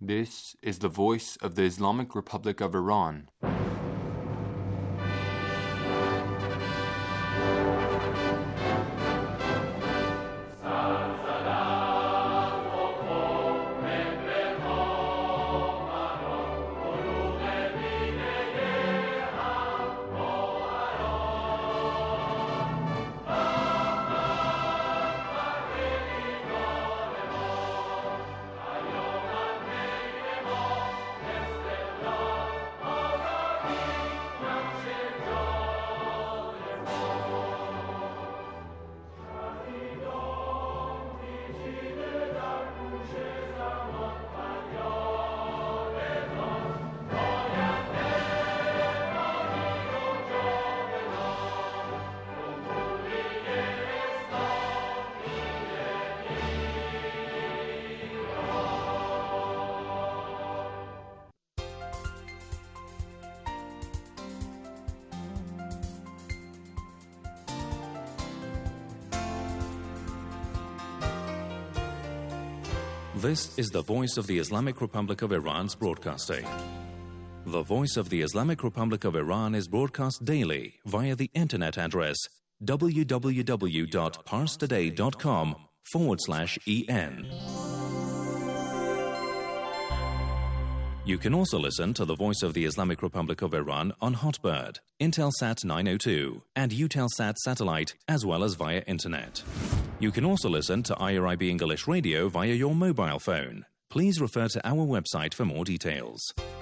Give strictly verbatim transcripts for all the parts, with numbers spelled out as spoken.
This is the voice of the Islamic Republic of Iran. This is the Voice of the Islamic Republic of Iran's broadcasting. The Voice of the Islamic Republic of Iran is broadcast daily via the internet address www.parstoday.com forward slash en. You can also listen to the Voice of the Islamic Republic of Iran on Hotbird, Intelsat nine oh two, and Eutelsat satellite, as well as via internet. You can also listen to I R I B English Radio via your mobile phone. Please refer to our website for more details.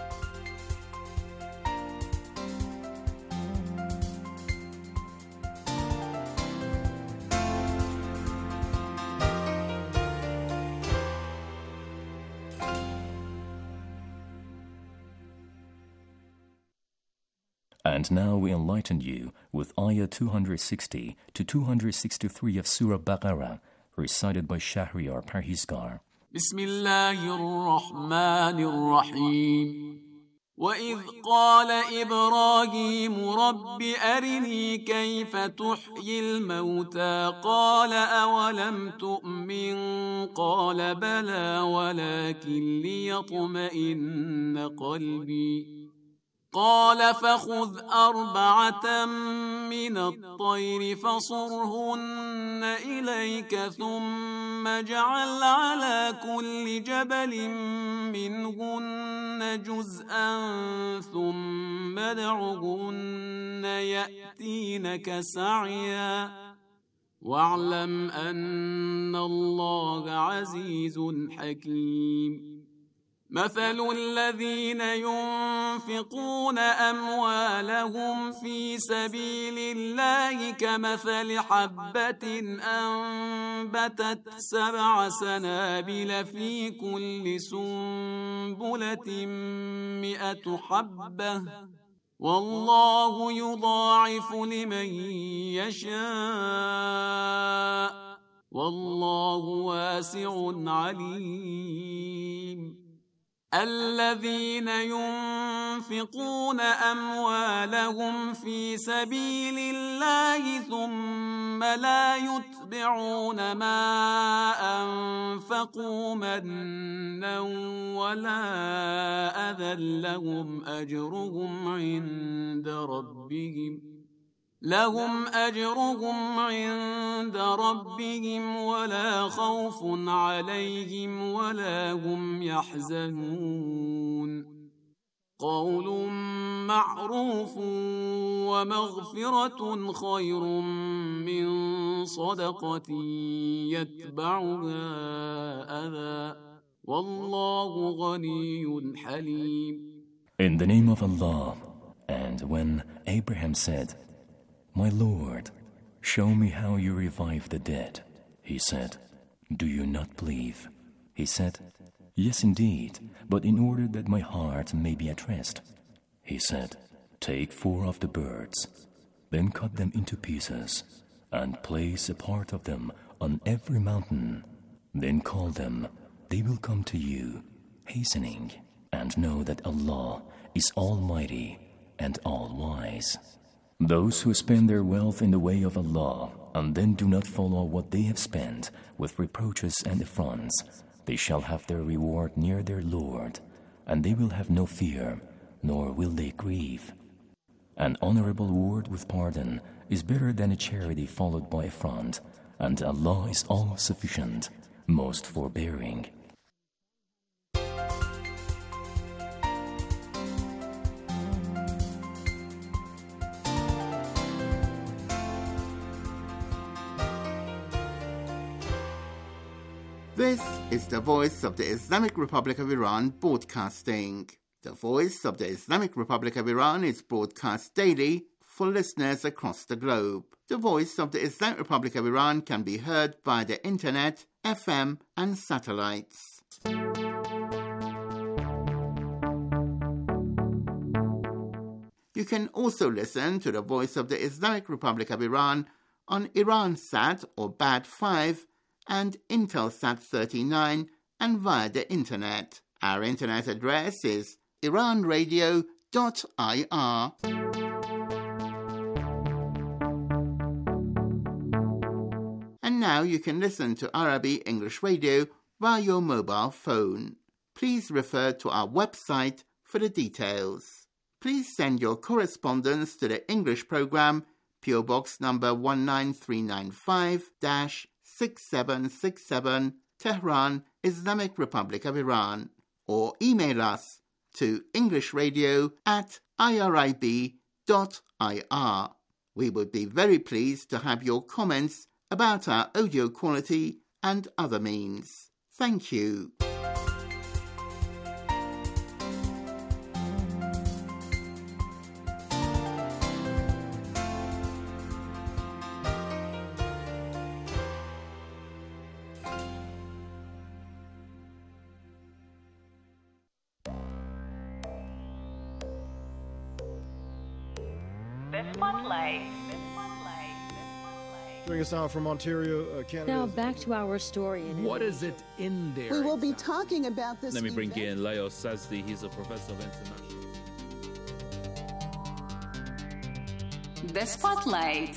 And now we enlighten you with Ayah two sixty to two sixty-three of Surah Baqarah, recited by Shahriar Parhizgar. Bismillahir-Rahmanir-Rahim. وَإِذْ قَالَ إِبْرَاهِيمُ رَبِّ أَرِنِي كَيْفَ تُحْيِي الْمَوْتَى قَالَ أَوَلَمْ تُؤْمِنْ قَالَ بَلَى وَلَكِنْ لِيَطْمَئِنَّ قَلْبِي قال فخذ أربعة من الطير فصرهن إليك ثم اجعل على كل جبل منهن جزءا ثم ادعهن يأتينك سعيا واعلم أن الله عزيز حكيم. مثل الذين ينفقون أموالهم في سبيل الله كمثل حبة أنبتت سبع سنابل في كل سنبلة مئة حبة والله يضاعف لمن يشاء والله واسع عليم. الذين ينفقون أموالهم في سبيل الله ثم لا يتبعون ما أنفقوا منا ولا أذى لهم أجرهم عند ربهم لهم أجرهم عند ربهم ولا خوف عليهم ولا هم يحزنون. قول معروف ومغفرة خير من صدقة يتبعها أذى والله غني حليم. In the name of Allah, and when Abraham said, My Lord, show me how you revive the dead. He said, Do you not believe? He said, Yes, indeed, but in order that my heart may be at rest. He said, Take four of the birds, then cut them into pieces, and place a part of them on every mountain. Then call them, they will come to you, hastening, and know that Allah is Almighty and All-Wise. Those who spend their wealth in the way of Allah and then do not follow what they have spent with reproaches and affronts, They shall have their reward near their Lord, and they will have no fear, nor will they grieve. An honorable word with pardon is better than a charity followed by affront, and Allah is all-sufficient, most forbearing. This is the Voice of the Islamic Republic of Iran broadcasting. The Voice of the Islamic Republic of Iran is broadcast daily for listeners across the globe. The Voice of the Islamic Republic of Iran can be heard by the internet, F M and satellites. You can also listen to the Voice of the Islamic Republic of Iran on Iransat or B A D five and Intelsat thirty-nine and via the internet. Our internet address is iran radio dot I R. And now you can listen to Arabic English radio via your mobile phone. Please refer to our website for the details. Please send your correspondence to the English program, P O Box number one nine three nine five, six seven six seven, Tehran, Islamic Republic of Iran, or email us to englishradio at irib dot I R. We would be very pleased to have your comments about our audio quality and other means. Thank you. Joining us now from Ontario, uh, Canada. Now back to our story. In what is it in there? We will be talking about this. Let me bring in Leo Sazdi. He's a professor of international. The Spotlight.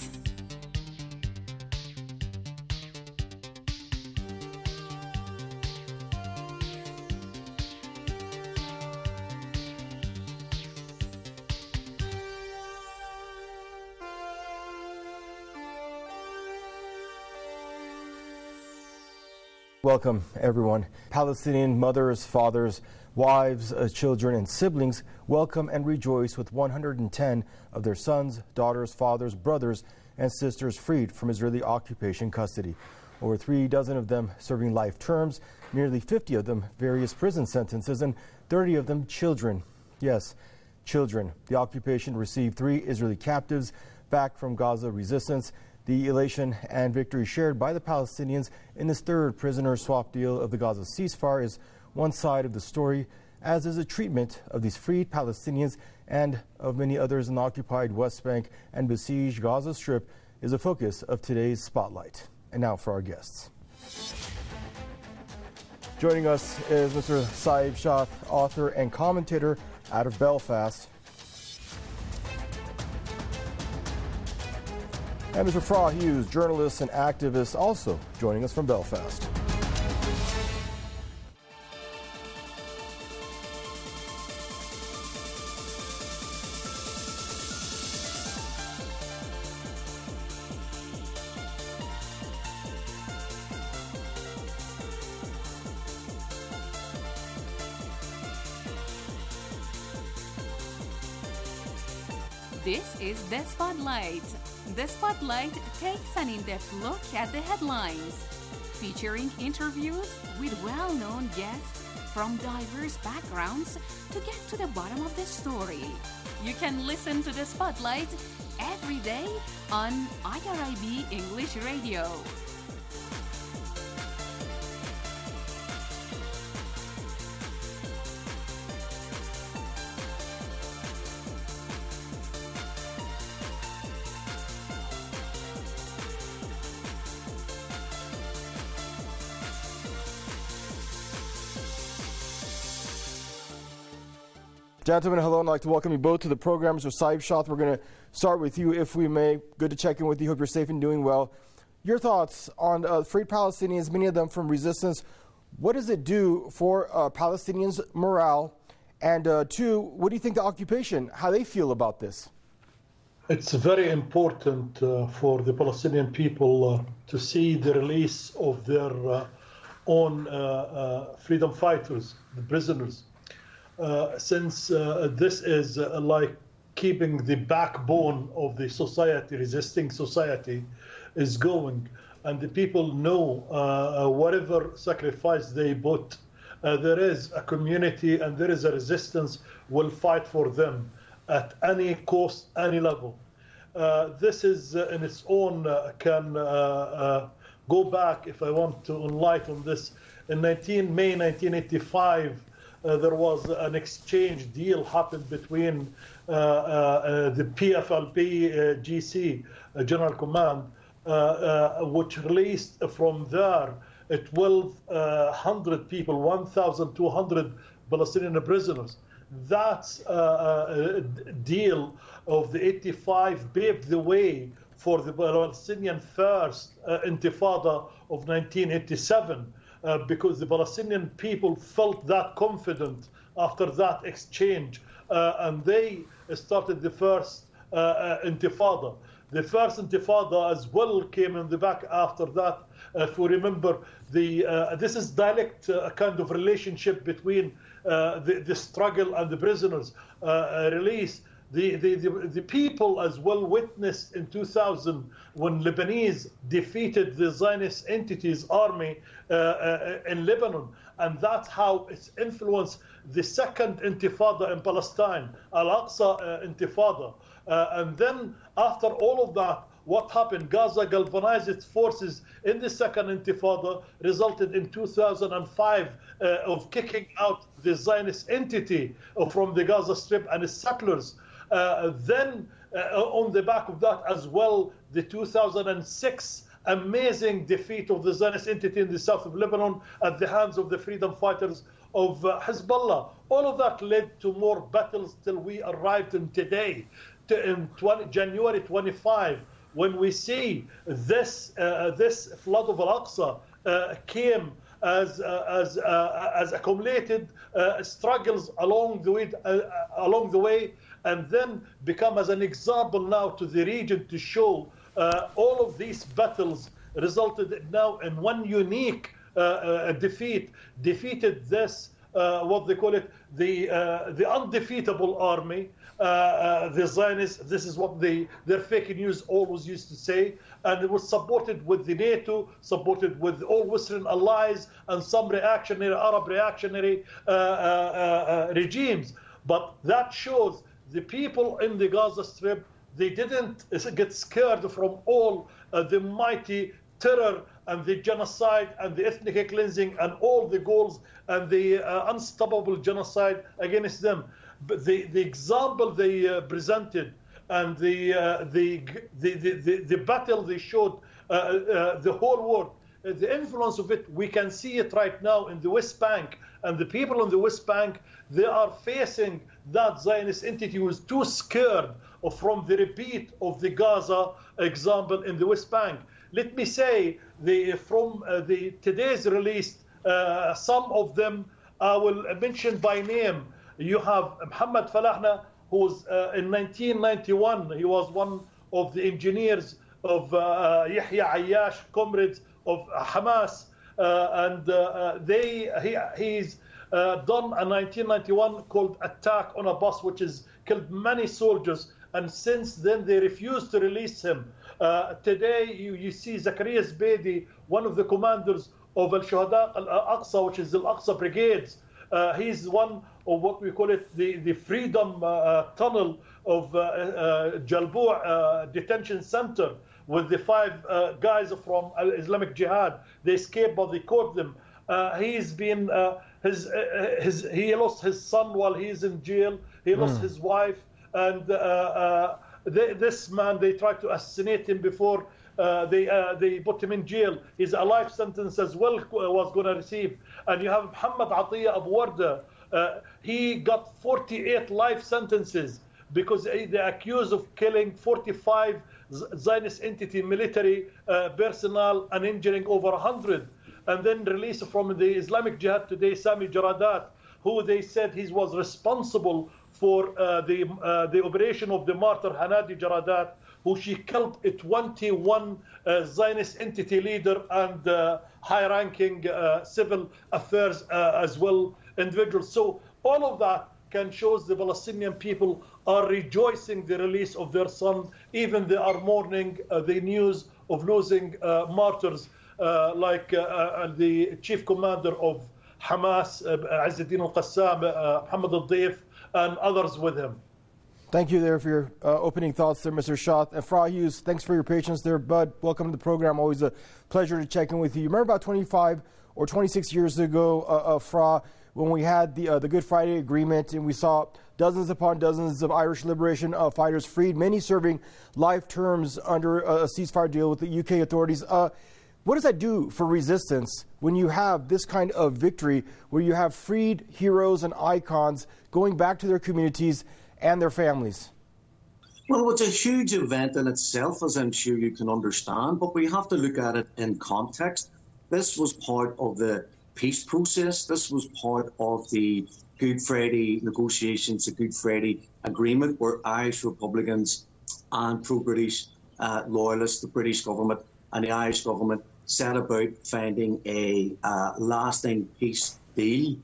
Welcome, everyone. Palestinian mothers, fathers, wives, uh, children, and siblings welcome and rejoice with one hundred ten of their sons, daughters, fathers, brothers, and sisters freed from Israeli occupation custody. Over three dozen of them serving life terms, nearly fifty of them various prison sentences, and thirty of them children. Yes, children. The occupation received three Israeli captives back from Gaza resistance. The elation and victory shared by the Palestinians in this third prisoner swap deal of the Gaza ceasefire is one side of the story, as is the treatment of these freed Palestinians and of many others in the occupied West Bank and besieged Gaza Strip is a focus of today's Spotlight. And now for our guests. Joining us is Mister Saib Shah, author and commentator out of Belfast. And Mister Fra Hughes, journalist and activist, also joining us from Belfast. This is The Spotlight. The Spotlight takes an in-depth look at the headlines, featuring interviews with well-known guests from diverse backgrounds to get to the bottom of the story. You can listen to The Spotlight every day on I R I B English Radio. Gentlemen, hello, and I'd like to welcome you both to the program. Mister Saib Shah, we're going to start with you, if we may. Good to check in with you. Hope you're safe and doing well. Your thoughts on uh, freed Palestinians, many of them from resistance. What does it do for uh, Palestinians' morale? And uh, two, what do you think the occupation, how they feel about this? It's very important uh, for the Palestinian people uh, to see the release of their uh, own uh, uh, freedom fighters, the prisoners, uh, since uh, this is uh, like keeping the backbone of the society, resisting society, is going. And the people know uh, whatever sacrifice they put, uh, there is a community and there is a resistance will fight for them at any cost, any level. Uh, this is uh, in its own uh, can uh, uh, go back, if I want to enlighten this. In May nineteen eighty-five, uh, there was an exchange deal happened between uh, uh, the P F L P uh, G C, uh, General Command, uh, uh, which released from there twelve hundred people, one thousand two hundred Palestinian prisoners. That uh, uh, deal of the eighty-five paved the way for the Palestinian first uh, intifada of nineteen eighty-seven, uh, because the Palestinian people felt that confident after that exchange, uh, and they started the first uh, uh, intifada. The first intifada as well came in the back after that. Uh, if we remember, the uh, this is direct uh, kind of relationship between uh, the, the struggle and the prisoners uh, uh, release. The, the, the, the people as well witnessed in two thousand when Lebanese defeated the Zionist entity's army uh, uh, in Lebanon. And that's how it's influenced the second intifada in Palestine, Al-Aqsa uh, intifada. Uh, and then after all of that, what happened? Gaza galvanized its forces in the second intifada, resulted in two thousand five uh, of kicking out the Zionist entity from the Gaza Strip and its settlers. Uh, then, uh, on the back of that as well, the two thousand six amazing defeat of the Zionist entity in the south of Lebanon at the hands of the freedom fighters of uh, Hezbollah. All of that led to more battles till we arrived in today, to, in January twenty-fifth, when we see this uh, this flood of Al-Aqsa uh, came as uh, as uh, as accumulated uh, struggles along the way, uh, along the way. And then become as an example now to the region to show uh, all of these battles resulted now in one unique uh, uh, defeat, defeated this, uh, what they call it, the uh, the undefeatable army, uh, uh, the Zionists. This is what they, their fake news always used to say. And it was supported with the NATO, supported with all Western allies and some reactionary, Arab reactionary uh, uh, uh, regimes. But that shows the people in the Gaza Strip, they didn't get scared from all uh, the mighty terror and the genocide and the ethnic cleansing and all the goals and the uh, unstoppable genocide against them. But the, the example they uh, presented and the, uh, the, the, the, the, the battle they showed uh, uh, the whole world, uh, the influence of it, we can see it right now in the West Bank. And the people in the West Bank, they are facing that Zionist entity who is too scared of, from the repeat of the Gaza example in the West Bank. Let me say, the, from uh, the today's release, uh, some of them I will mention by name. You have Mohammed Falahna, who was uh, in nineteen ninety-one, he was one of the engineers of uh, Yahya Ayyash, comrades of Hamas. Uh, and uh, they he, he's uh, done a nineteen ninety-one called Attack on a Bus, which has killed many soldiers, and since then they refused to release him. Uh, today you, you see Zakaria Zbeidi, one of the commanders of Al-Shuhada Al-Aqsa, which is Al-Aqsa Brigades. Uh, he's one of what we call it the, the freedom uh, tunnel of uh, uh, Jalbour uh, detention center, with the five uh, guys from Islamic Jihad. They escaped, but they caught them. Uh, he's been uh, his uh, his he lost his son while he's in jail. He mm. lost his wife, and uh, uh, they, this man, they tried to assassinate him before uh, they uh, they put him in jail. His a life sentence as well was going to receive. And you have Muhammad Atiyah Abu Warda. Uh, he got forty-eight life sentences because they accused of killing forty-five Zionist entity military uh, personnel and injuring over one hundred. and then release from the Islamic Jihad today, Sami Jaradat, who they said he was responsible for uh, the uh, the operation of the martyr Hanadi Jaradat, who she killed a twenty-one uh, Zionist entity leader and uh, high-ranking uh, civil affairs uh, as well individuals. So all of that can show the Palestinian people are rejoicing the release of their son, even they are mourning uh, the news of losing uh, martyrs uh, like uh, uh, the chief commander of Hamas, uh, Izzuddin al-Qassam, uh, Muhammad al-Dayf, and others with him. Thank you there for your uh, opening thoughts there, Mister Shah. And Farah Hughes, thanks for your patience there, bud. Welcome to the program. Always a pleasure to check in with you. You remember about twenty-five or twenty-six years ago, uh, uh, Farah, when we had the uh, the Good Friday Agreement and we saw dozens upon dozens of Irish liberation uh, fighters freed, many serving life terms under a ceasefire deal with the U K authorities. Uh, what does that do for resistance when you have this kind of victory, where you have freed heroes and icons going back to their communities and their families? Well, it's a huge event in itself, as I'm sure you can understand, but we have to look at it in context. This was part of the peace process. This was part of the Good Friday negotiations, the Good Friday Agreement, where Irish Republicans and pro-British uh, loyalists, the British government and the Irish government, set about finding a uh, lasting peace deal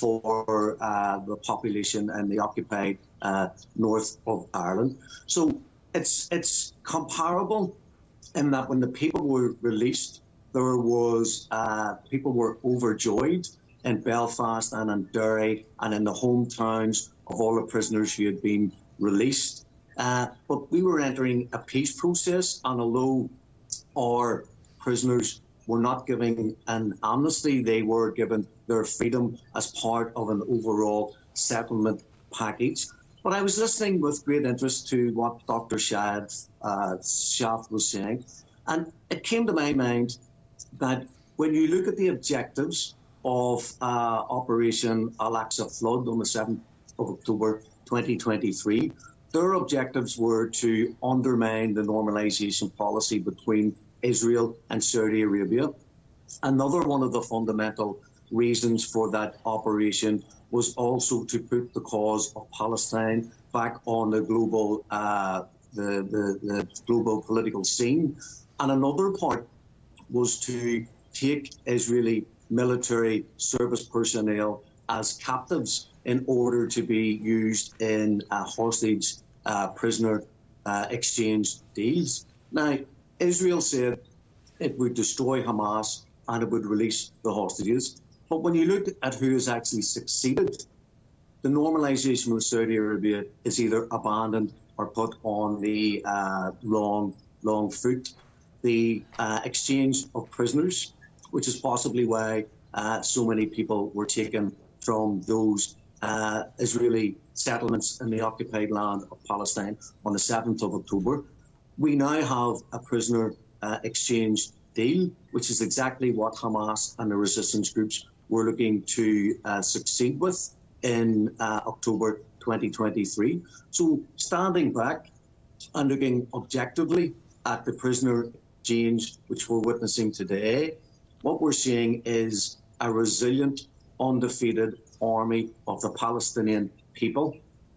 for uh, the population in the occupied uh, north of Ireland. So it's it's comparable in that when the people were released, there was uh, people were overjoyed in Belfast and in Derry and in the hometowns of all the prisoners who had been released. Uh, but we were entering a peace process, and although our prisoners were not given an amnesty, they were given their freedom as part of an overall settlement package. But I was listening with great interest to what Doctor Shad, uh, Shaf was saying, and it came to my mind that when you look at the objectives of uh, Operation Al-Aqsa Flood on the seventh of October twenty twenty-three, their objectives were to undermine the normalization policy between Israel and Saudi Arabia. Another one of the fundamental reasons for that operation was also to put the cause of Palestine back on the global uh, the, the, the global political scene. And another part was to take Israeli military service personnel as captives in order to be used in uh, hostage uh, prisoner uh, exchange deals. Now, Israel said it would destroy Hamas and it would release the hostages. But when you look at who has actually succeeded, the normalization with Saudi Arabia is either abandoned or put on the uh, long, long foot. The uh, exchange of prisoners, which is possibly why uh, so many people were taken from those uh, Israeli settlements in the occupied land of Palestine on the seventh of October. We now have a prisoner uh, exchange deal, which is exactly what Hamas and the resistance groups were looking to uh, succeed with in uh, October twenty twenty-three. So standing back and looking objectively at the prisoner exchange, which we're witnessing today, what we're seeing is a resilient, undefeated army of the Palestinian people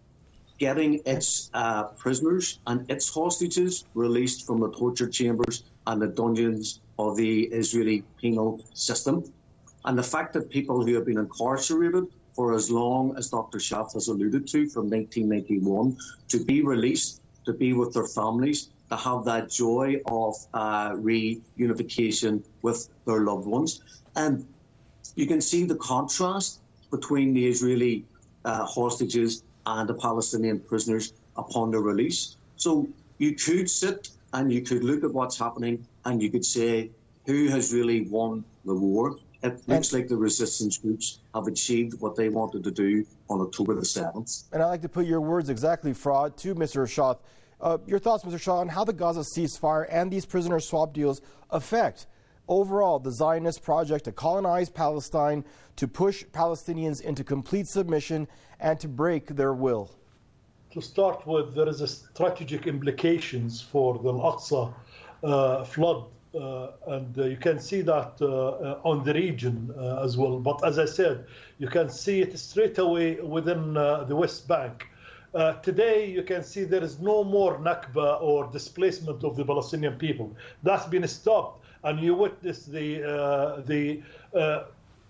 getting its uh, prisoners and its hostages released from the torture chambers and the dungeons of the Israeli penal system. And the fact that people who have been incarcerated for as long as Doctor Shaf has alluded to, from nineteen ninety-one, to be released, to be with their families, to have that joy of uh, reunification with their loved ones. And you can see the contrast between the Israeli uh, hostages and the Palestinian prisoners upon their release. So you could sit and you could look at what's happening and you could say, who has really won the war? It looks like the resistance groups have achieved what they wanted to do on October the seventh. And I'd like to put your words exactly, Farah, to Mister Shah. Uh, your thoughts, Mister Shah, on how the Gaza ceasefire and these prisoner swap deals affect overall the Zionist project to colonize Palestine, to push Palestinians into complete submission, and to break their will? To start with, there is a strategic implications for the Al-Aqsa uh, flood uh, and uh, you can see that uh, uh, on the region uh, as well. But as I said, you can see it straight away within uh, the West Bank. Uh, today, you can see there is no more Nakba or displacement of the Palestinian people. That's been stopped, and you witness the uh, the uh,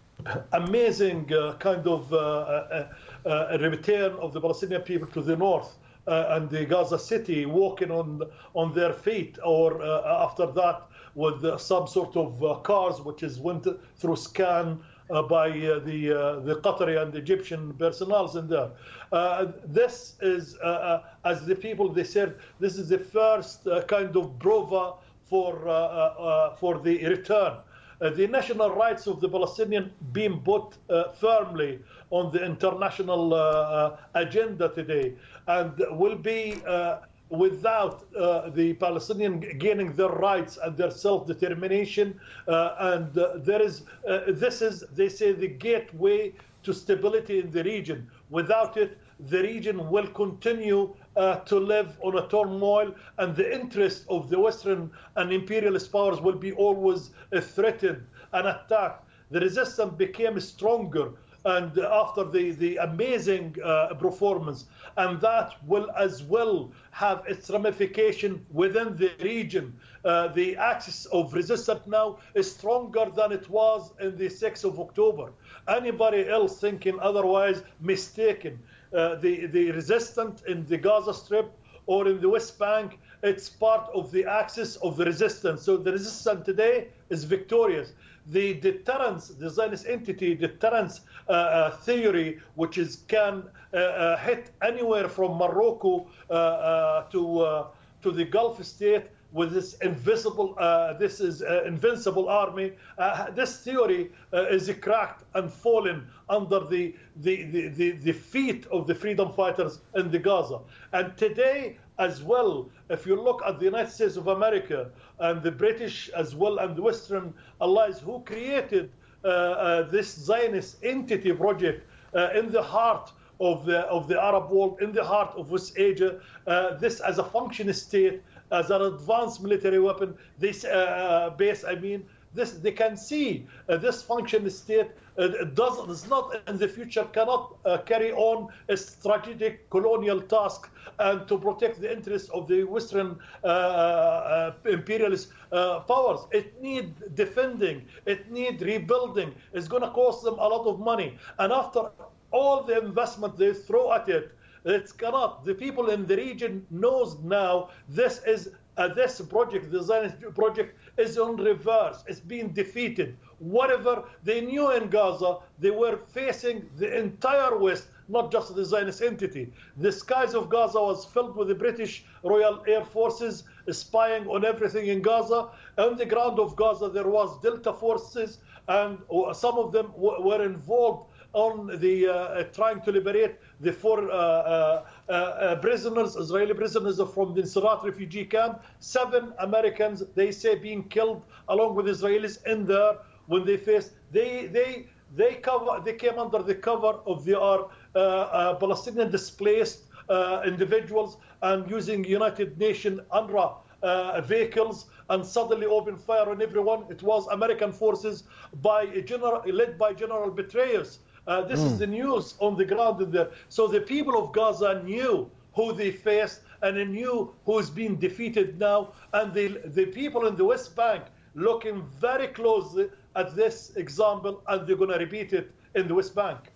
amazing uh, kind of uh, uh, uh, return of the Palestinian people to the north uh, and the Gaza City, walking on on their feet, or uh, after that with uh, some sort of uh, cars, which is went through scan uh, by uh, the uh, the Qatari and Egyptian personnel in there. Uh, this is, uh, uh, as the people they said, this is the first uh, kind of prova for uh, uh, for the return. Uh, the national rights of the Palestinian being put uh, firmly on the international uh, uh, agenda today, and will be uh, without uh, the Palestinian gaining their rights and their self-determination. Uh, and uh, there is uh, this is, they say, the gateway to stability in the region. Without it, the region will continue uh, to live on a turmoil, and the interest of the Western and imperialist powers will be always uh, threatened and attacked. The resistance became stronger, and after the, the amazing uh, performance, and that will as well have its ramification within the region. Uh, the axis of resistance now is stronger than it was in the sixth of October. Anybody else thinking otherwise, mistaken. Uh, the, the resistance in the Gaza Strip or in the West Bank, it's part of the axis of the resistance. So the resistance today is victorious. The deterrence, the Zionist entity deterrence uh, uh, theory, which is can uh, uh, hit anywhere from Morocco uh, uh, to uh, to the Gulf state with this invisible, uh, this is uh, invincible army. Uh, this theory uh, is cracked and fallen under the the, the the the feet of the freedom fighters in the Gaza. And today, as well, if you look at the United States of America and the British as well and the Western allies who created uh, uh, this Zionist entity project uh, in the heart of the of the Arab world, in the heart of West Asia, uh, this as a functioning state, as an advanced military weapon, this uh, base, I mean, this they can see uh, this functioning state uh, does is not in the future cannot uh, carry on a strategic colonial task and to protect the interests of the Western uh, uh, imperialist uh, powers. It needs defending, it needs rebuilding. It's going to cost them a lot of money, and after all the investment they throw at it, it's cannot. The people in the region knows now this is uh, this project, the Zionist project, is on reverse. It's being defeated. Whatever they knew in Gaza, they were facing the entire West, not just the Zionist entity. The skies of Gaza was filled with the British Royal Air Forces spying on everything in Gaza. On the ground of Gaza, there was Delta forces, and some of them w- were involved on the uh, trying to liberate the four uh, uh, uh, prisoners, Israeli prisoners from the Nuseirat refugee camp. Seven Americans, they say, being killed along with Israelis in there when they faced. They they they cover. They came under the cover of the uh, uh, Palestinian displaced uh, individuals and using United Nations UNRWA uh, vehicles, and suddenly opened fire on everyone. It was American forces by a general led by General Petraeus. Uh, this mm. is the news on the ground in there. So the people of Gaza knew who they faced and they knew who is being defeated now. And the, the people in the West Bank looking very closely at this example, and they're going to repeat it in the West Bank.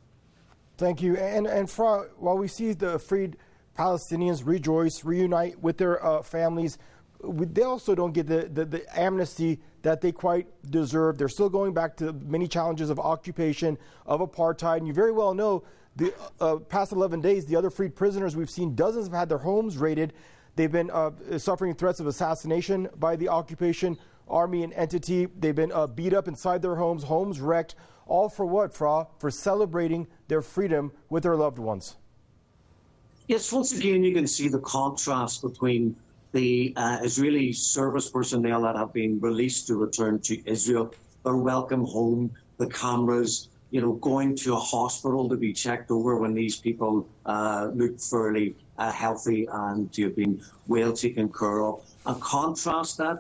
Thank you. And, and Fra, while we see the freed Palestinians rejoice, reunite with their uh, families, they also don't get the, the, the amnesty that they quite deserve. They're still going back to many challenges of occupation, of apartheid. And you very well know the uh, past eleven days, the other freed prisoners we've seen, dozens have had their homes raided. They've been uh, suffering threats of assassination by the occupation army and entity. They've been uh, beat up inside their homes, homes wrecked. All for what, Fra? For celebrating their freedom with their loved ones. Yes, once again, you can see the contrast between the uh, Israeli service personnel that have been released to return to Israel, their welcome home, the cameras, you know, going to a hospital to be checked over when these people uh, look fairly uh, healthy and to have been well taken care of. And contrast that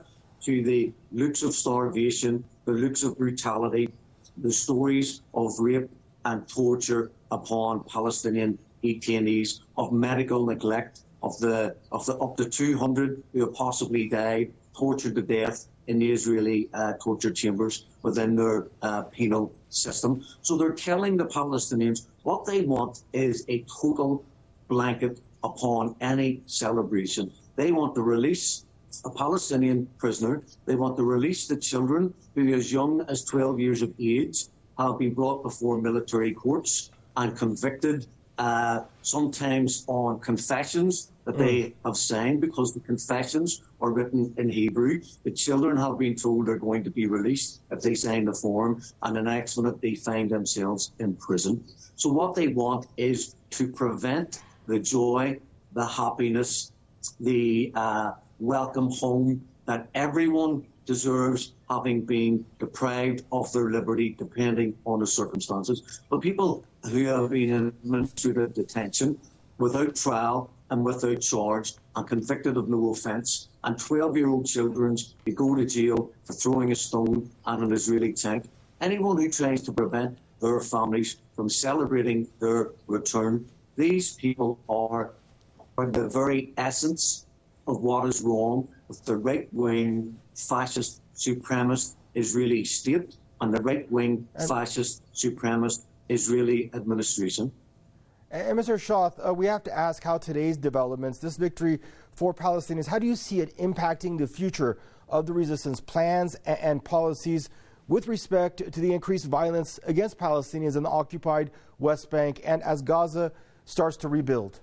to the looks of starvation, the looks of brutality, the stories of rape and torture upon Palestinian detainees, of medical neglect, of the of the up to two hundred who have possibly died, tortured to death in the Israeli uh, torture chambers within their uh, penal system. So they're telling the Palestinians what they want is a total blanket upon any celebration. They want to release a Palestinian prisoner. They want to release the children who, as young as twelve years of age, have been brought before military courts and convicted, uh, sometimes on confessions that they mm. have signed, because the confessions are written in Hebrew. The children have been told they're going to be released if they sign the form, and the next minute they find themselves in prison. So what they want is to prevent the joy, the happiness, the uh, welcome home that everyone deserves, having been deprived of their liberty depending on the circumstances. But people who have been in administrative detention without trial and without charge and convicted of no offence, and twelve-year-old children who go to jail for throwing a stone at an Israeli tank, anyone who tries to prevent their families from celebrating their return, these people are, are the very essence of what is wrong with the right-wing fascist supremacist Israeli state and the right-wing fascist supremacist Israeli administration. And Mister Shah, uh, we have to ask how today's developments, this victory for Palestinians, how do you see it impacting the future of the resistance plans and, and policies with respect to the increased violence against Palestinians in the occupied West Bank and as Gaza starts to rebuild?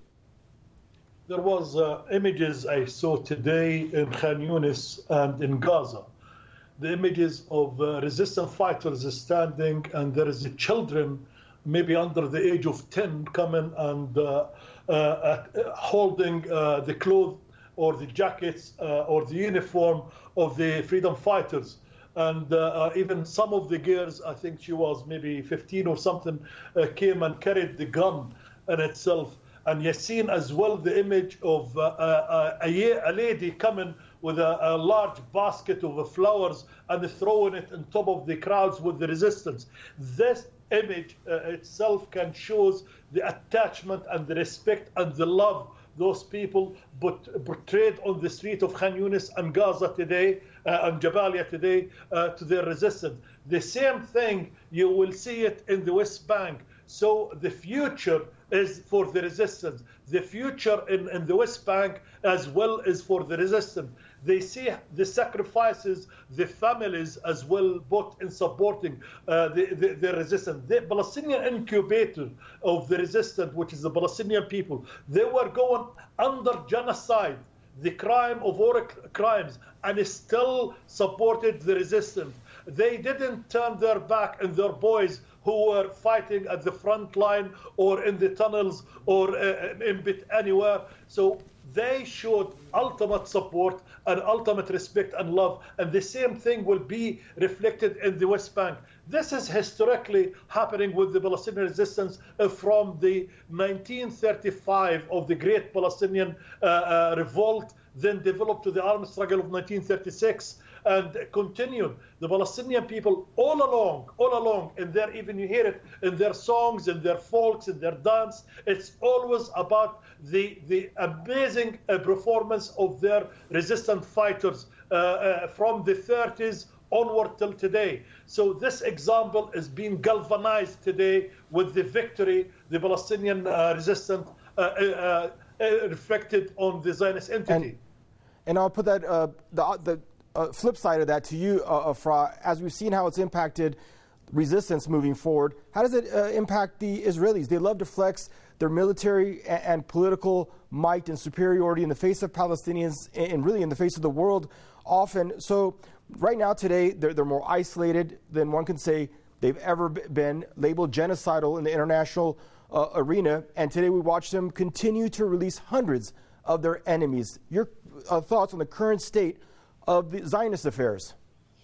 There was uh, images I saw today in Khan Yunis and in Gaza. The images of uh, resistance fighters standing, and there is children maybe under the age of ten coming and uh, uh, uh, holding uh, the clothes or the jackets uh, or the uniform of the freedom fighters. And uh, uh, even some of the girls, I think she was maybe fifteen or something, uh, came and carried the gun in itself. And you've seen as well the image of uh, uh, a, a lady coming with a, a large basket of flowers and throwing it on top of the crowds with the resistance. This image uh, itself can shows the attachment and the respect and the love those people but portrayed on the street of Khan Yunis and Gaza today, uh, and Jabalia today, uh, to their resistance. The same thing, you will see it in the West Bank. So the future is for the resistance. The future in, in the West Bank as well is for the resistance. They see the sacrifices, the families as well, both in supporting uh, the, the, the resistance. The Palestinian incubator of the resistance, which is the Palestinian people, they were going under genocide, the crime of all crimes, and still supported the resistance. They didn't turn their back on their boys who were fighting at the front line or in the tunnels or uh, in bit anywhere. So they showed ultimate support and ultimate respect and love. And the same thing will be reflected in the West Bank. This is historically happening with the Palestinian resistance from the nineteen thirty-five of the Great Palestinian uh, uh, Revolt, then developed to the armed struggle of nineteen thirty-six. And continued. The Palestinian people all along, all along, and there even you hear it in their songs, in their folks, in their dance, it's always about the, the amazing uh, performance of their resistant fighters uh, uh, from the thirties onward till today. So this example is being galvanized today with the victory, the Palestinian uh, resistance uh, uh, uh, reflected on the Zionist entity. And, and I'll put that, uh, the, the Uh, flip side of that to you, uh, Afra, as we've seen how it's impacted resistance moving forward, how does it uh, impact the Israelis? They love to flex their military and, and political might and superiority in the face of Palestinians and really in the face of the world often. So right now today, they're, they're more isolated than one can say they've ever been, labeled genocidal in the international uh, arena. And today we watch them continue to release hundreds of their enemies. Your uh, thoughts on the current state of the Zionist affairs?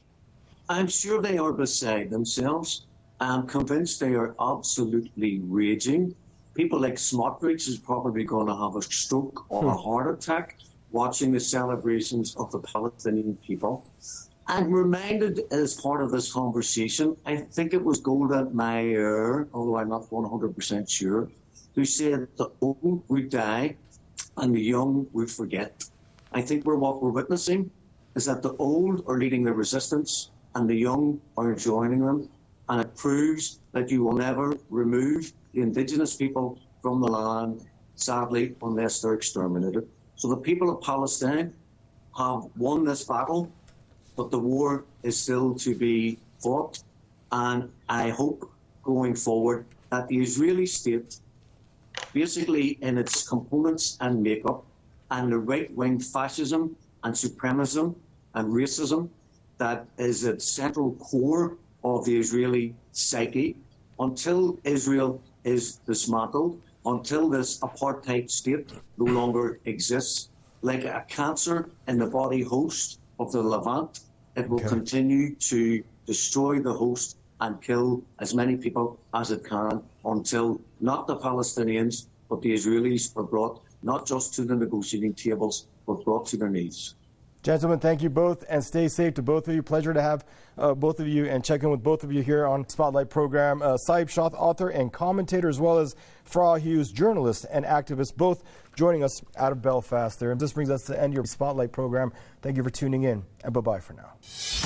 I'm sure they are beside themselves. I'm convinced they are absolutely raging. People like Smotrich is probably going to have a stroke or hmm. a heart attack watching the celebrations of the Palestinian people. I'm reminded as part of this conversation, I think it was Golda Meir, although I'm not one hundred percent sure, who said the old would die and the young would forget. I think we're, what we're witnessing is that the old are leading the resistance and the young are joining them. And it proves that you will never remove the indigenous people from the land, sadly, unless they're exterminated. So the people of Palestine have won this battle, but the war is still to be fought. And I hope going forward that the Israeli state, basically in its components and makeup, and the right-wing fascism and supremacism and racism that is at central core of the Israeli psyche, until Israel is dismantled, until this apartheid state no longer exists, like a cancer in the body host of the Levant, it will okay. continue to destroy the host and kill as many people as it can until not the Palestinians, but the Israelis are brought not just to the negotiating tables, but brought to their knees. Gentlemen, thank you both, and stay safe to both of you. Pleasure to have uh, both of you and check in with both of you here on Spotlight program. Uh, Saib Shah, author and commentator, as well as Fra Hughes, journalist and activist, both joining us out of Belfast there. And this brings us to the end of your Spotlight program. Thank you for tuning in, and bye-bye for now.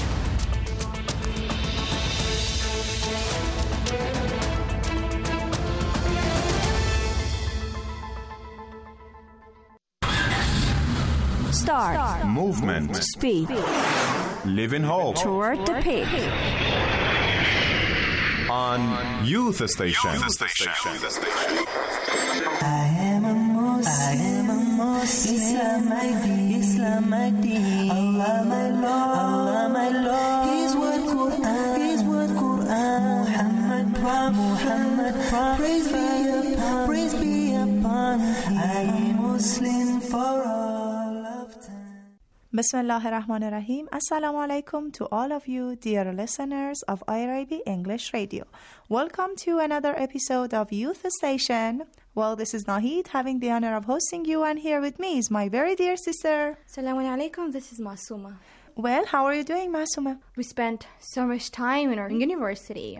Start. Start. Movement. Speed. Live in hope. Toward the peak. On Youth Station. Youth Station. I am a Muslim. I am a Muslim. Islam my deen. Islam my deen. Allah my Lord. Allah my Lord. His word Quran. His word Quran. Muhammad Prophet. Muhammad Prophet. Praise be upon. Praise be upon. I am Muslim for all. Bismillah ar-Rahman ar-Rahim. Assalamu alaikum to all of you, dear listeners of I R I B English Radio. Welcome to another episode of Youth Station. Well, this is Nahid, having the honor of hosting you, and here with me is my very dear sister. Assalamu alaikum, this is Masuma. Well, how are you doing, Masuma? We spent so much time in our university.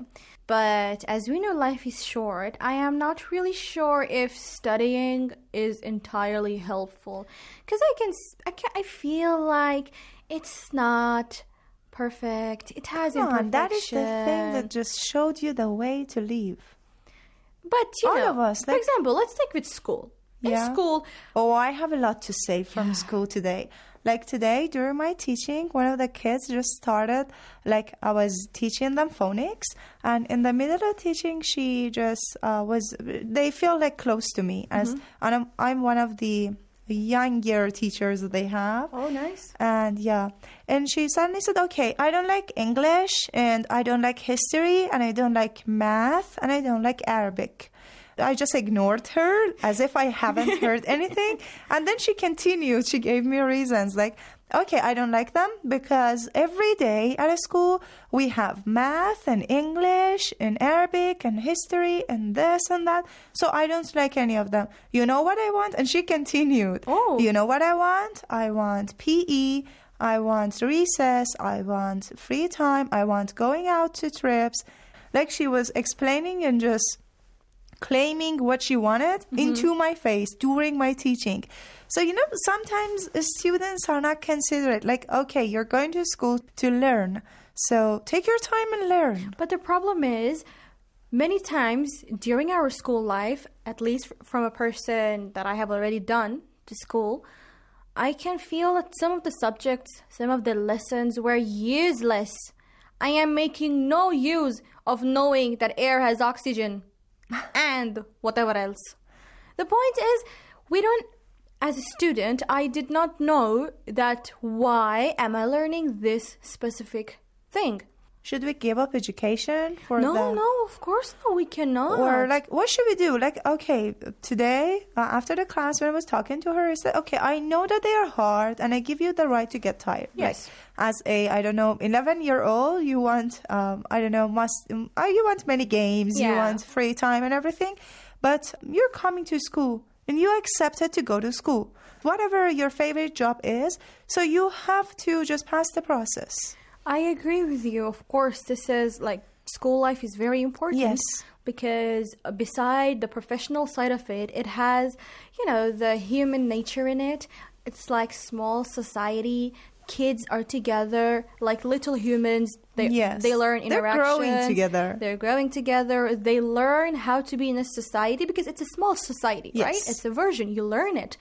But as we know, life is short. I am not really sure if studying is entirely helpful. Because I can, I can, I feel like it's not perfect. It has Come imperfection. On, that is the thing that just showed you the way to live. But, you All know, of us, for like, example, let's take with school. In yeah. school... Oh, I have a lot to say from yeah. school today. Like today, during my teaching, one of the kids just started, like I was teaching them phonics, and in the middle of teaching, she just uh, was, they feel like close to me, as mm-hmm. and I'm, I'm one of the younger teachers that they have. Oh, nice. And yeah, and she suddenly said, okay, I don't like English, and I don't like history, and I don't like math, and I don't like Arabic. I just ignored her as if I haven't heard anything. And then she continued. She gave me reasons like, okay, I don't like them because every day at a school we have math and English and Arabic and history and this and that. So I don't like any of them. You know what I want? And she continued. Oh. You know what I want? I want P E. I want recess. I want free time. I want going out to trips. Like she was explaining and just claiming what she wanted mm-hmm. into my face during my teaching. So, you know, sometimes students are not considerate. Like, okay, you're going to school to learn. So take your time and learn. But the problem is, many times during our school life, at least from a person that I have already done to school, I can feel that some of the subjects, some of the lessons were useless. I am making no use of knowing that air has oxygen. And whatever else. The point is, we don't, as a student, I did not know that why am I learning this specific thing. Should we give up education for no, the... No, no, of course no, we cannot. Or like, what should we do? Like, okay, today, uh, after the class, when I was talking to her, I said, okay, I know that they are hard, and I give you the right to get tired. Yes. Like, as a, I don't know, eleven-year-old, you want, um, I don't know, must, um, uh, you want many games, yeah. you want free time and everything, but you're coming to school. and you accepted to go to school. Whatever your favorite job is, so you have to just pass the process. I agree with you. Of course, this is like school life is very important. Yes. Because beside the professional side of it, it has, you know, the human nature in it. It's like small society. Kids are together like little humans. They, yes. they learn interactions. They're growing together. They're growing together. They learn how to be in a society because it's a small society, yes. right? It's a version. You learn it.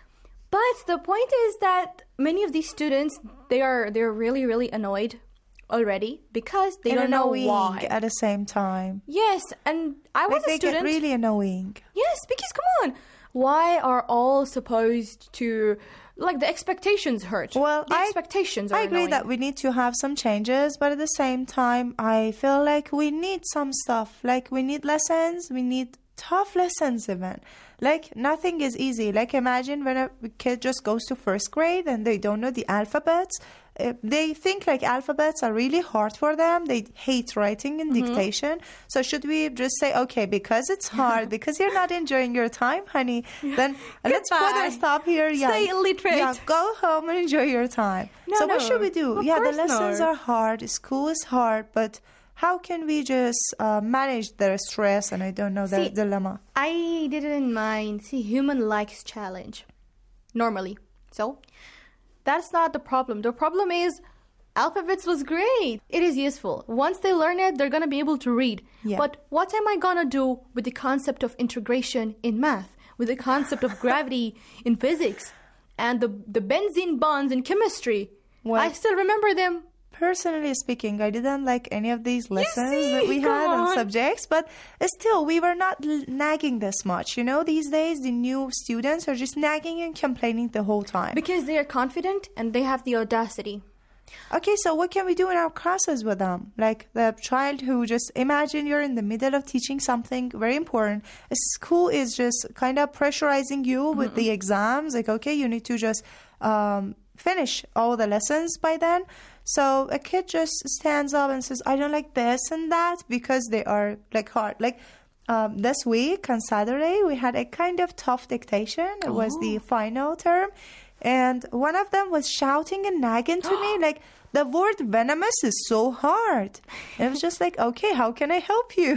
But the point is that many of these students, they are they're really, really annoyed already because they and don't know why. At the same time. Yes, and I was like a they student. Get really annoying. Yes, because come on, why are all supposed to like the expectations hurt? Well, the I, expectations are I agree annoying. that we need to have some changes, but at the same time, I feel like we need some stuff. Like we need lessons, we need tough lessons even. Like nothing is easy. Like imagine when a kid just goes to first grade and they don't know the alphabets. Uh, they think like alphabets are really hard for them. They hate writing and Mm-hmm. dictation. So should we just say, okay, because it's hard, because you're not enjoying your time, honey, then let's put a stop here. Stay yeah, illiterate. Yeah, go home and enjoy your time. No, so no, what should we do? of Yeah, the course lessons not. are hard. School is hard, but how can we just uh, manage their stress and I don't know their See, dilemma? I didn't mind. See, human likes challenge normally. So that's not the problem. The problem is alphabets was great. It is useful. Once they learn it, they're going to be able to read. Yeah. But what am I going to do with the concept of integration in math, with the concept of gravity in physics, and the, the benzene bonds in chemistry? Well, I still remember them. Personally speaking, I didn't like any of these lessons see, that we come had on on. subjects, but still, we were not l- nagging this much. You know, these days, the new students are just nagging and complaining the whole time. Because they are confident and they have the audacity. Okay, so what can we do in our classes with them? Like the child who just imagine you're in the middle of teaching something very important. School is just kind of pressurizing you with Mm-hmm. the exams. Like, okay, you need to just um, finish all the lessons by then. So a kid just stands up and says, I don't like this and that because they are like hard. Like um, this week on Saturday, we had a kind of tough dictation. It oh. was the final term. And one of them was shouting and nagging to me like, the word venomous is so hard. And it was just like, okay, how can I help you?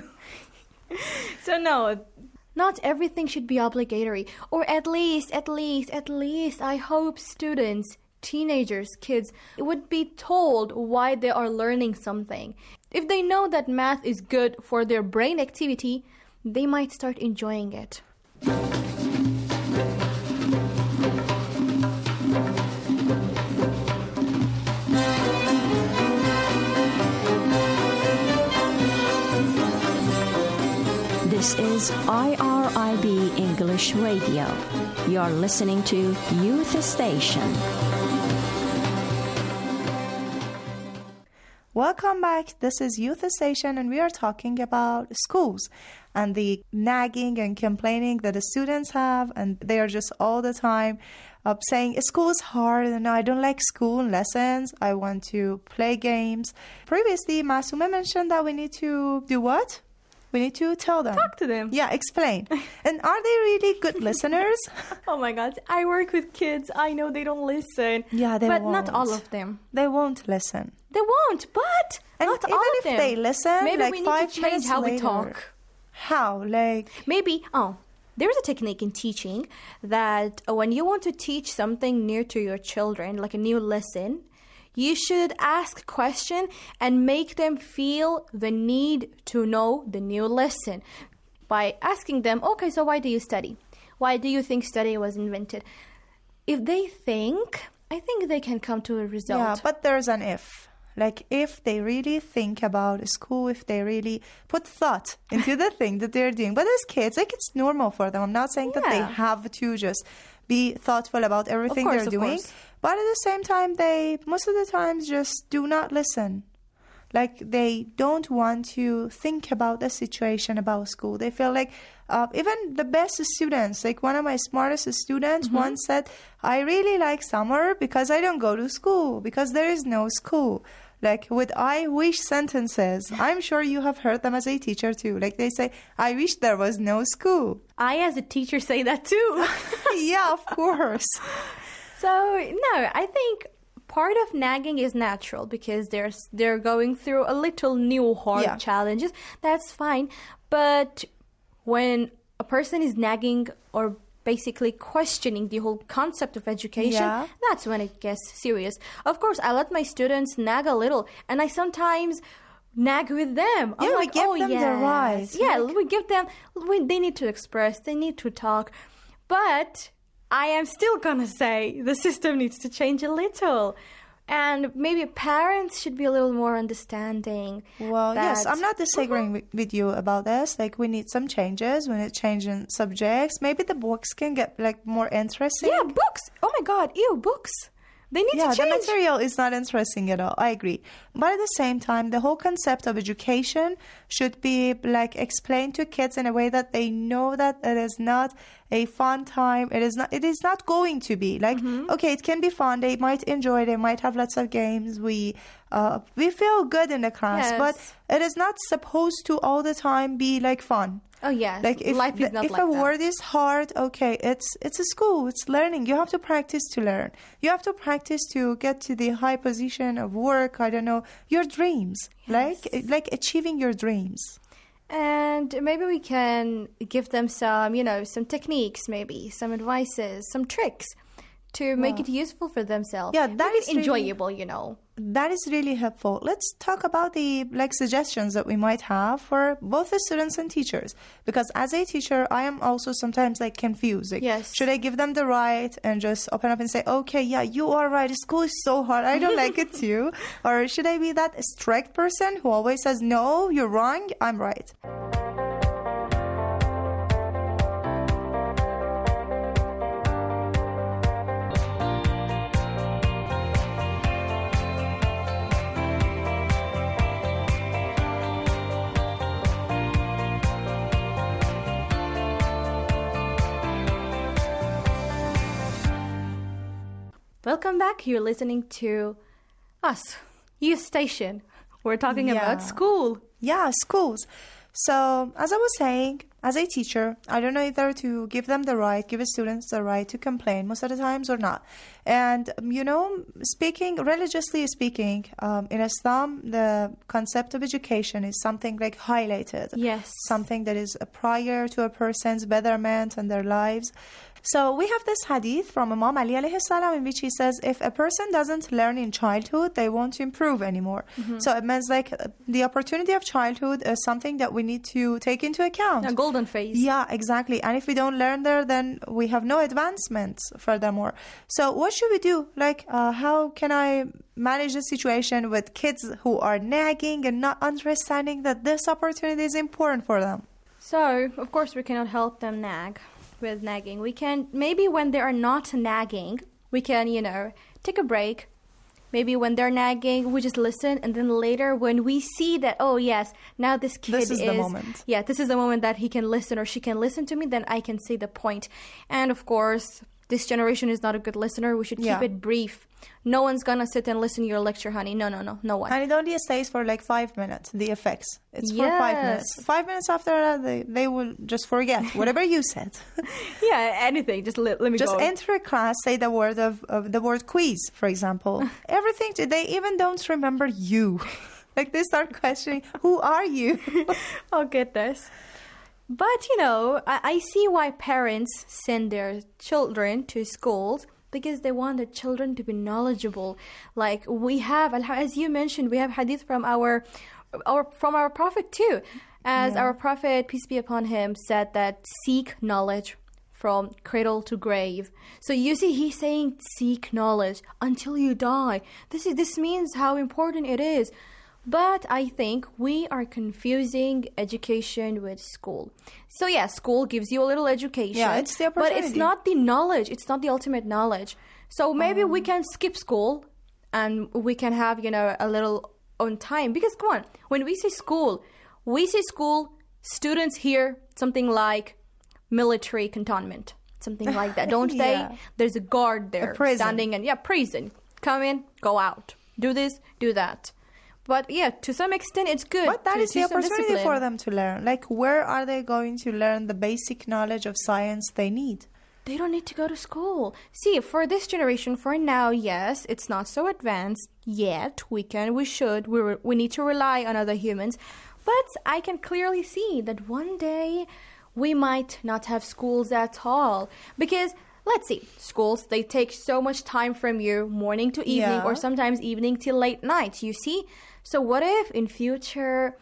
So no, not everything should be obligatory. Or at least, at least, at least, I hope students, teenagers, kids, would be told why they are learning something. If they know that math is good for their brain activity, they might start enjoying it. This is I R I B English Radio. You're listening to Youth Station. Welcome back. This is Youth Station, and we are talking about schools and the nagging and complaining that the students have, and they are just all the time uh, saying, school is hard, and I don't like school and lessons. I want to play games. Previously, Masume mentioned that we need to do what? We need to tell them. Talk to them. Yeah, explain. And are they really good listeners? Oh my God. I work with kids. I know they don't listen. Yeah, they but won't. But not all of them. They won't listen. They won't, but and not even all if of them. they listen, maybe like we need five to change how later. we talk. How? Like maybe, oh, there's a technique in teaching that when you want to teach something new to your children, like a new lesson, you should ask a question and make them feel the need to know the new lesson by asking them, okay, so why do you study? Why do you think study was invented? If they think, I think they can come to a result. Yeah, but there's an if. Like if they really think about school, if they really put thought into the thing that they're doing. But as kids, like it's normal for them. I'm not saying Yeah. that they have to just be thoughtful about everything course, they're of doing. course. But at the same time, they most of the times just do not listen. Like they don't want to think about the situation about school. They feel like uh, even the best students, like one of my smartest students Mm-hmm. once said, I really like summer because I don't go to school, because there is no school. Like with I wish sentences. I'm sure you have heard them as a teacher too. Like they say, I wish there was no school. I as a teacher say that too. Yeah, of course. So, no, I think part of nagging is natural because they're, they're going through a little new hard Yeah. challenges. That's fine. But when a person is nagging or basically questioning the whole concept of education, Yeah. that's when it gets serious. Of course, I let my students nag a little, and I sometimes nag with them. I'm Yeah, we like, give oh, them the yes. right. Yeah, Like- we give them, we, they need to express, they need to talk. But I am still gonna say the system needs to change a little. And maybe parents should be a little more understanding. Well, yes, that- I'm not disagreeing with, with you about this. Like, we need some changes. We need change in subjects. Maybe the books can get, like, more interesting. Yeah, books. Oh, my God. Ew, books. They need yeah, to change. the material is not interesting at all. I agree. But at the same time, the whole concept of education should be like explained to kids in a way that they know that it is not a fun time. It is not. It is not going to be like Mm-hmm. okay. It can be fun. They might enjoy. They might have lots of games. We uh, we feel good in the class, Yes. but it is not supposed to all the time be like fun. Oh, yeah. Like if Life is the- not if like a that. word is hard, okay, it's it's a school, it's learning. You have to practice to learn. You have to practice to get to the high position of work. I don't know, your dreams, like like achieving your dreams. And maybe we can give them some, you know, some techniques, maybe some advices, some tricks to make Wow. it useful for themselves. Yeah, that Make is it really- enjoyable, you know. That is really helpful. Let's talk about the like suggestions that we might have for both the students and teachers. Because as a teacher, I am also sometimes like confused. Like, Yes. should I give them the right and just open up and say, okay, yeah, you are right. School is so hard. I don't like it too. Or should I be that strict person who always says, no, you're wrong. I'm right. Welcome back. You're listening to us, Youth Station. We're talking Yeah. about school. Yeah, schools. So, as I was saying, as a teacher, I don't know either to give them the right, give the students the right to complain most of the times or not. And, um, you know, speaking, religiously speaking, um, in Islam, the concept of education is something like highlighted. Yes. Something that is prior to a person's betterment and their lives. So we have this hadith from Imam Ali alayhi salam in which he says, if a person doesn't learn in childhood, they won't improve anymore. Mhm. So it means like uh, the opportunity of childhood is something that we need to take into account. A golden phase. Yeah, exactly. And if we don't learn there, then we have no advancement furthermore. So what should we do? Like, uh, how can I manage the situation with kids who are nagging and not understanding that this opportunity is important for them? So, of course, we cannot help them nag with nagging. We can, maybe when they are not nagging, we can, you know, take a break. Maybe when they're nagging, we just listen. And then later, when we see that, oh, yes, now this kid This is the moment. Yeah, this is the moment that he can listen or she can listen to me, then I can see the point. And of course, this generation is not a good listener. We should keep Yeah. it brief. No one's gonna sit and listen to your lecture, honey. No, no, no, no one. And it only stays for like five minutes, the effects. It's for five minutes. Yes. Five minutes after that, they, they will just forget whatever you said. Yeah, anything. Just let, let me Just go. enter a class, say the word of, of the word quiz, for example. Everything, they even don't remember you. Like they start questioning, who are you? Oh, goodness. But, you know, I, I see why parents send their children to schools because they want the children to be knowledgeable. Like we have, as you mentioned, we have hadith from our, our from our Prophet too. As Yeah. our Prophet, peace be upon him, said that seek knowledge from cradle to grave. So you see, he's saying seek knowledge until you die. This is this means how important it is. But I think we are confusing education with school. So yeah, school gives you a little education. Yeah, it's the But it's opportunity. not the knowledge. It's not the ultimate knowledge. So maybe we can skip school and we can have, you know, a little on time. Because come on, when we say school, we say school, students hear something like military cantonment. Something like that, don't they? Yeah. There's a guard there A prison. standing and, yeah, prison. Come in, go out. Do this, do that. But yeah, to some extent, it's good. But that to is the teach them opportunity discipline. for them to learn. Like, where are they going to learn the basic knowledge of science they need? They don't need to go to school. See, for this generation, for now, yes, it's not so advanced yet. We can, we should, we re- we need to rely on other humans. But I can clearly see that one day we might not have schools at all. Because, let's see, schools, they take so much time from you, morning to evening, Yeah. or sometimes evening till late night, you see? So what if in future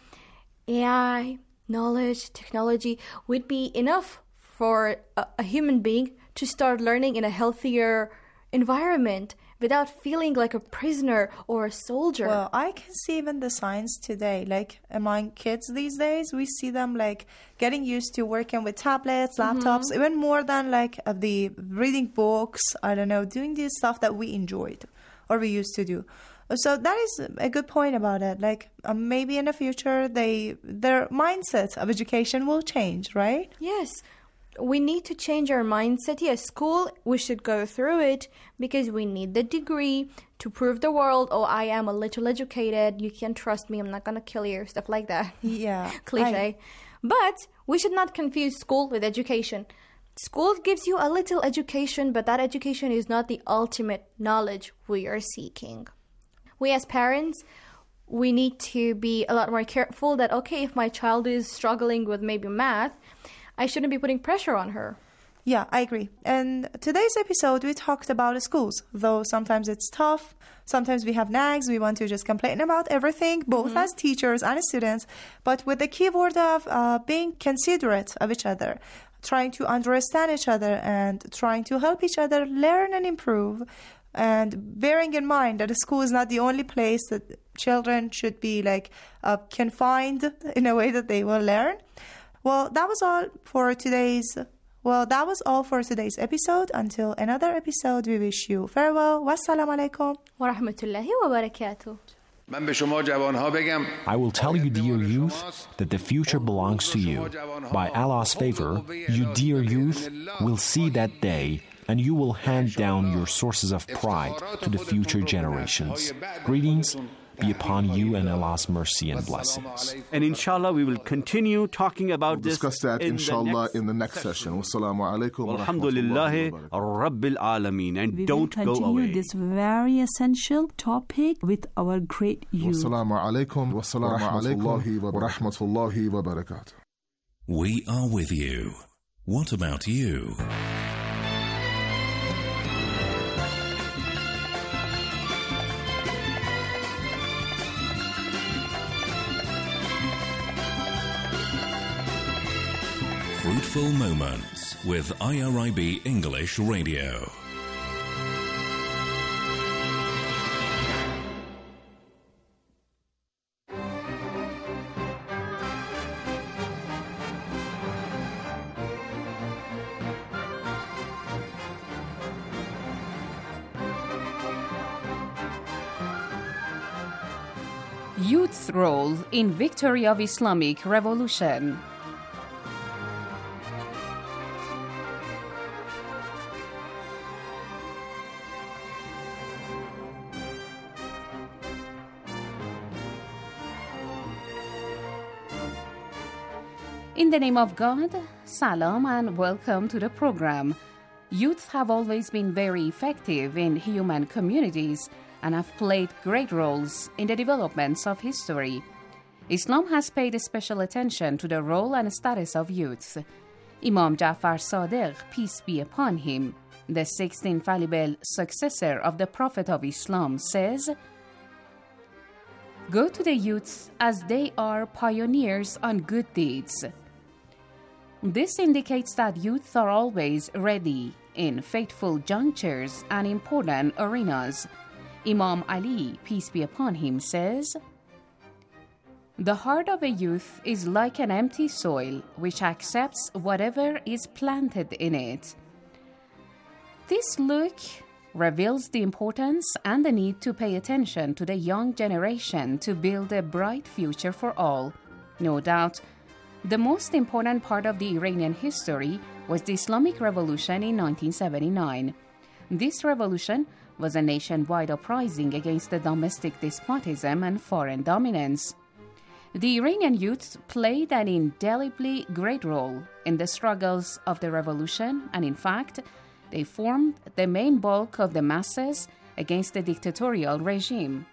A I, knowledge, technology would be enough for a, a human being to start learning in a healthier environment without feeling like a prisoner or a soldier? Well, I can see even the signs today. Like, among kids these days, we see them, like, getting used to working with tablets, laptops, Mhm. even more than, like, uh, the reading books, I don't know, doing this stuff that we enjoyed or we used to do. So that is a good point about it. Like, um, maybe in the future, they their mindset of education will change, right? Yes. We need to change our mindset. Yes, school, we should go through it because we need the degree to prove the world, oh, I am a little educated, you can trust me, I'm not going to kill you, stuff like that. Yeah. Cliche. I- But we should not confuse school with education. School gives you a little education, but that education is not the ultimate knowledge we are seeking. We as parents, we need to be a lot more careful that, okay, if my child is struggling with maybe math, I shouldn't be putting pressure on her. Yeah, I agree. And today's episode, we talked about schools, though sometimes it's tough. Sometimes we have nags. We want to just complain about everything, both Mm-hmm. as teachers and students, but with the keyword of uh, being considerate of each other, trying to understand each other and trying to help each other learn and improve, and bearing in mind that the school is not the only place that children should be like uh, confined in a way that they will learn. Well, that was all for today's Well, that was all for today's episode. Until another episode, we wish you farewell. Wassalamu alaikum. Wa rahmatullahi wa barakatuh. I will tell you, dear youth, that the future belongs to you. By Allah's favor, you, dear youth, will see that day, and you will hand down your sources of pride to the future generations. Greetings be upon you and Allah's mercy and blessings. And inshallah, we will continue talking about we'll this. discuss that, in inshallah, the next in the next session. Wassalamu alaikum wa Alhamdulillahi rahmatullahi wa barakatuh. Rabbil Alameen. And We don't will go continue away. this very essential topic with our great youth. Wassalamu alaikum wa rahmatullahi wa rahmatullahi wa barakatuh. We are with you. What about you? Fruitful Moments with I R I B English Radio. Youth's role in victory of Islamic revolution. In the name of God, salam and welcome to the program. Youth have always been very effective in human communities and have played great roles in the developments of history. Islam has paid special attention to the role and status of youth. Imam Ja'far Sadiq, peace be upon him, the sixth infallible successor of the Prophet of Islam, says, "Go to the youths as they are pioneers on good deeds." This indicates that youth are always ready in fateful junctures and important arenas. Imam Ali, peace be upon him, says, "The heart of a youth is like an empty soil which accepts whatever is planted in it." This look reveals the importance and the need to pay attention to the young generation to build a bright future for all. No doubt, the most important part of the Iranian history was the Islamic Revolution in nineteen seventy-nine. This revolution was a nationwide uprising against the domestic despotism and foreign dominance. The Iranian youth played an indelibly great role in the struggles of the revolution, and in fact, they formed the main bulk of the masses against the dictatorial regime.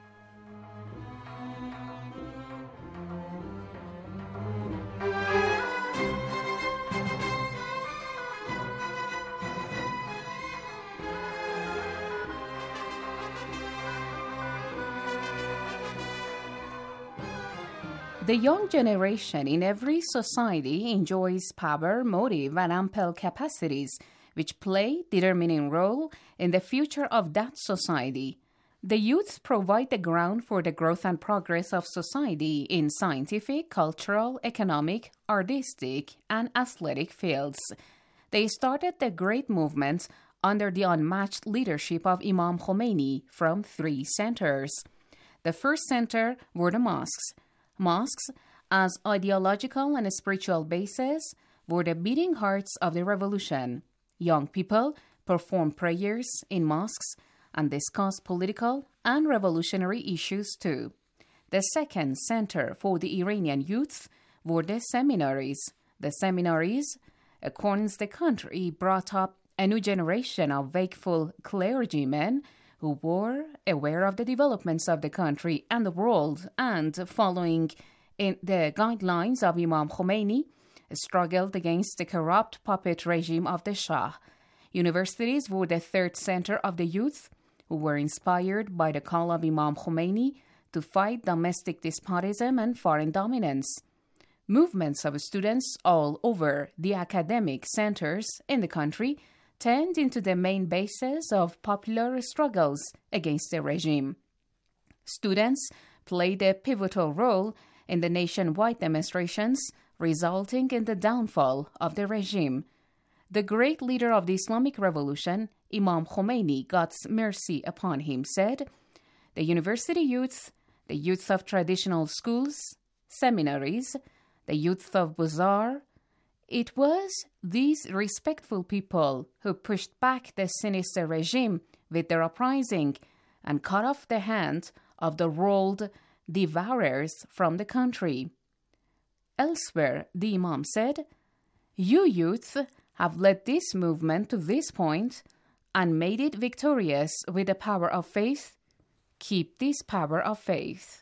The young generation in every society enjoys power, motive, and ample capacities, which play a determining role in the future of that society. The youth provide the ground for the growth and progress of society in scientific, cultural, economic, artistic, and athletic fields. They started the great movement under the unmatched leadership of Imam Khomeini from three centers. The first center were the mosques. Mosques, as ideological and spiritual bases, were the beating hearts of the revolution. Young people performed prayers in mosques and discussed political and revolutionary issues too. The second center for the Iranian youth were the seminaries. The seminaries, according to the country, brought up a new generation of wakeful clergymen who were aware of the developments of the country and the world, and following in the guidelines of Imam Khomeini, struggled against the corrupt puppet regime of the Shah. Universities were the third center of the youth, who were inspired by the call of Imam Khomeini to fight domestic despotism and foreign dominance. Movements of students all over the academic centers in the country turned into the main bases of popular struggles against the regime. Students played a pivotal role in the nationwide demonstrations resulting in the downfall of the regime. The great leader of the Islamic Revolution, Imam Khomeini, God's mercy upon him, said, "The university youth, the youth of traditional schools, seminaries, the youth of bazaar, it was these respectful people who pushed back the sinister regime with their uprising and cut off the hand of the world devourers from the country." Elsewhere, the Imam said, "You youth have led this movement to this point and made it victorious with the power of faith. Keep this power of faith."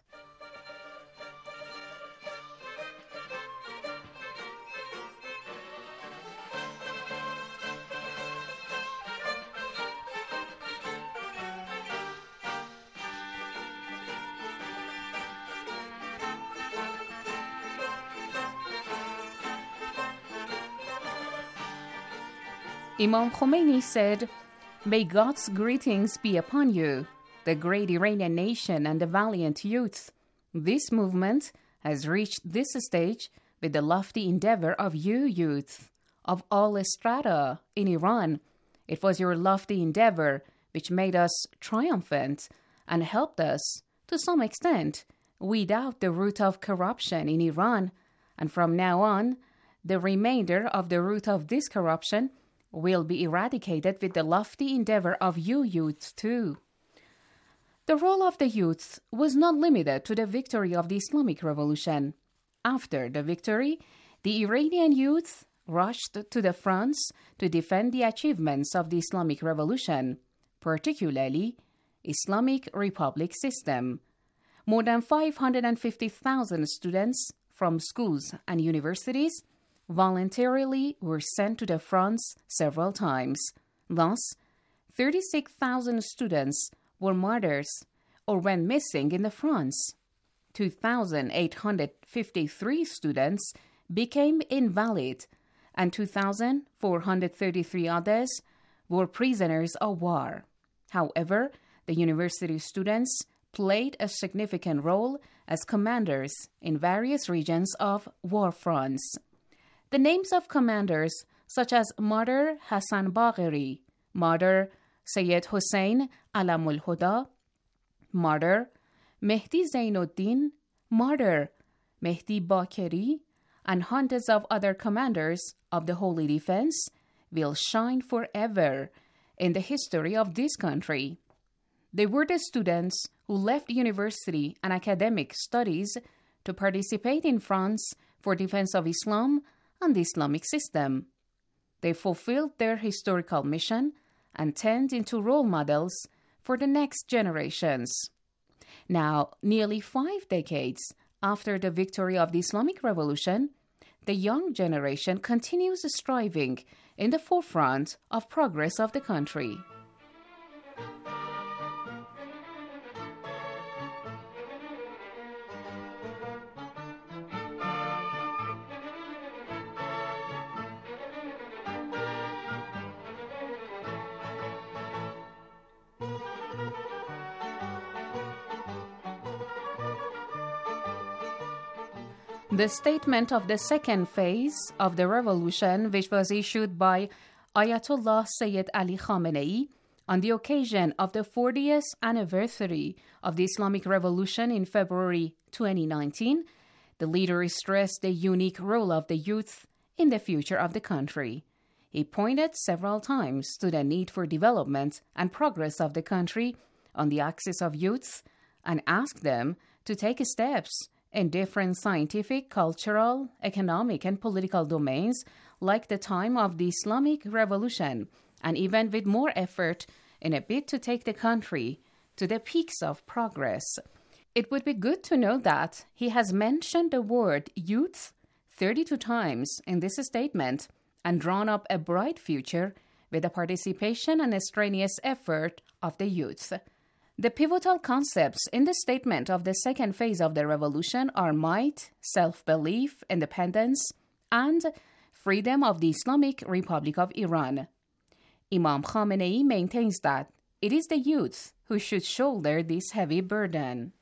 Imam Khomeini said, "May God's greetings be upon you, the great Iranian nation and the valiant youth. This movement has reached this stage with the lofty endeavor of you youth, of all strata in Iran. It was your lofty endeavor which made us triumphant and helped us, to some extent, weed out the root of corruption in Iran, and from now on, the remainder of the root of this corruption will be eradicated with the lofty endeavor of you youth too." The role of the youth was not limited to the victory of the Islamic Revolution. After the victory, the Iranian youth rushed to the fronts to defend the achievements of the Islamic Revolution, particularly Islamic Republic system. More than five hundred fifty thousand students from schools and universities voluntarily were sent to the fronts several times. Thus, thirty-six thousand students were martyrs or went missing in the fronts. two thousand eight hundred fifty-three students became invalid, and two thousand four hundred thirty-three others were prisoners of war. However, the university students played a significant role as commanders in various regions of war fronts. The names of commanders such as Martyr Hassan Bagheri, Martyr Sayyid Hussein Alamul Huda, Martyr Mehdi Zainuddin, Martyr Mehdi Bakeri, and hundreds of other commanders of the Holy Defense will shine forever in the history of this country. They were the students who left university and academic studies to participate in France for defense of Islam and the Islamic system. They fulfilled their historical mission and turned into role models for the next generations. Now, nearly five decades after the victory of the Islamic Revolution, the young generation continues striving in the forefront of progress of the country. The statement of the second phase of the revolution, which was issued by Ayatollah Sayyid Ali Khamenei on the occasion of the fortieth anniversary of the Islamic Revolution in February twenty nineteen, the leader stressed the unique role of the youth in the future of the country. He pointed several times to the need for development and progress of the country on the axis of youth and asked them to take steps in different scientific, cultural, economic, and political domains like the time of the Islamic Revolution, and even with more effort in a bid to take the country to the peaks of progress. It would be good to know that he has mentioned the word youth thirty-two times in this statement and drawn up a bright future with the participation and strenuous effort of the youth. The pivotal concepts in the statement of the second phase of the revolution are might, self-belief, independence, and freedom of the Islamic Republic of Iran. Imam Khamenei maintains that it is the youth who should shoulder this heavy burden.